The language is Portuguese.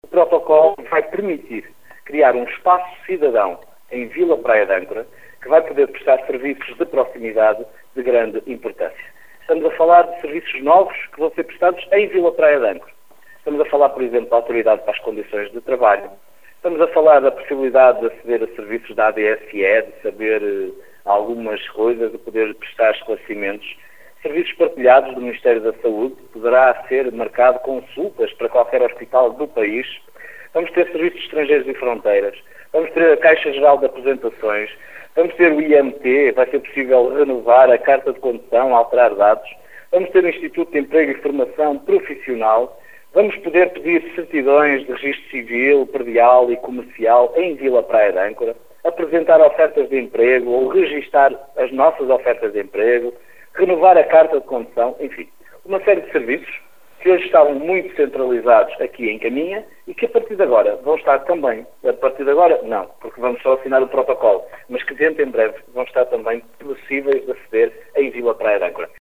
O protocolo vai permitir criar um espaço cidadão em Vila Praia de Âncora que vai poder prestar serviços de proximidade de grande importância. Estamos a falar de serviços novos que vão ser prestados em Vila Praia de Âncora. Estamos a falar, por exemplo, da Autoridade para as Condições de Trabalho. Estamos a falar da possibilidade de aceder a serviços da ADSE, de saber algumas coisas, de poder prestar esclarecimentos. Serviços partilhados do Ministério da Saúde, poderá ser marcado consultas para qualquer hospital do país. Vamos ter serviços estrangeiros e fronteiras. Vamos ter a Caixa Geral de Apresentações. Vamos ter o IMT, vai ser possível renovar a carta de condução, alterar dados. Vamos ter o Instituto de Emprego e Formação Profissional. Vamos poder pedir certidões de registro civil, predial e comercial em Vila Praia de Âncora, apresentar ofertas de emprego ou registar as nossas ofertas de emprego, renovar a carta de condução, enfim, uma série de serviços que hoje estavam muito centralizados aqui em Caminha e que a partir de agora vão estar também, a partir de agora não, porque vamos só assinar o protocolo, mas que dentro em breve vão estar também possíveis de aceder em Vila Praia de Âncora.